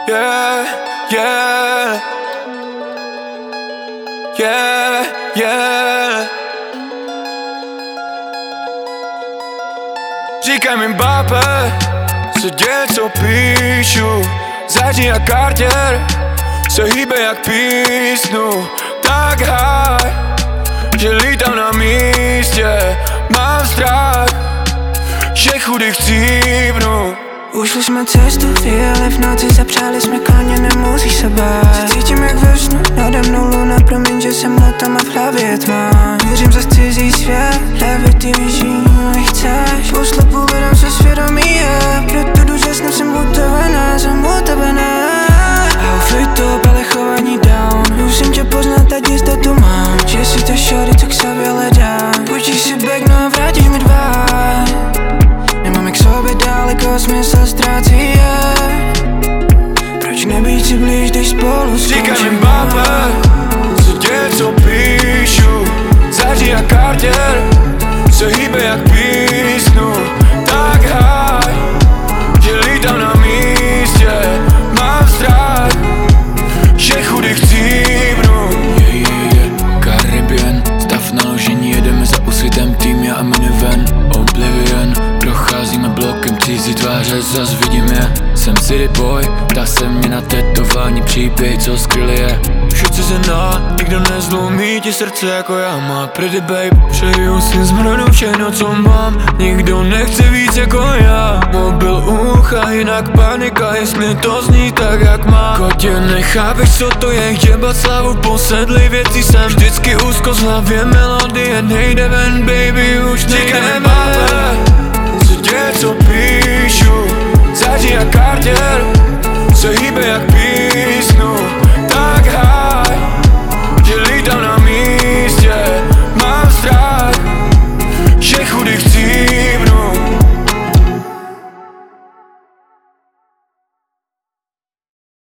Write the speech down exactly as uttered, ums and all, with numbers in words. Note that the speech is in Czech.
Yeah, yeah, yeah, yeah. Říkaj mi, babe, co děje, co píšu. Zadní jak Cartier, se hýbe jak písnu. Tak haj, že lítám na místě. Mám strach, že chudých chcípnu. Ušli jsme cestu, vyjeli v noci, zapřáli jsme koně, nemusíš se bát. Cítím jak ve snu, nade mnou luna, promiň, že jsem na tom a v hlavě je tma. Věřím za cizí svět, hlavě ty víš, že nechceš. Poslepu hledám se svědomí, yeah. Proto jdu, že snem jsem utavená, jsem utavená. Outfit top, ale chování down. Musím tě poznat, ať jistotu mám, že si to shorty, co k sobě hledám. Půjčíš si back, no a vrátíš mi dva. Nemám jak sobě daleko, smysl ztrácí, yeah. Proč nebýt si blíž, když spolu skončíme? Říkaj mi, babe, co děje, co píšu. Zadní jak Cartier, se hýbe jak písnu. Tak haj, že lítám na místě. Mám strach, že chudých chcípnu. Yeah, yeah, yeah, Caribbean, stav naložení, jedeme za úsvitem, tým já a minivan. Oblivion, procházíme blokem, cizí tváře, zas vidím je. Jsem city boy, ptá se mě na tetování, příběh, co skryli je. Všetci se ná, nikdo nezlomí ti srdce jako já, má pretty babe. Přeju si zmrhnout všechno, co mám, nikdo nechce víc jako já. Mobil ucha, jinak panika, jestli to zní tak jak má. Kotě, nechápeš, co to je, jebat slavu, posedlý věcí jsem. Vždycky úzko z hlavě melodie, nejde ven, baby, už nejde ven. Co děje, co píšu. Zadní jak Cartier, se hýbe jak písnu.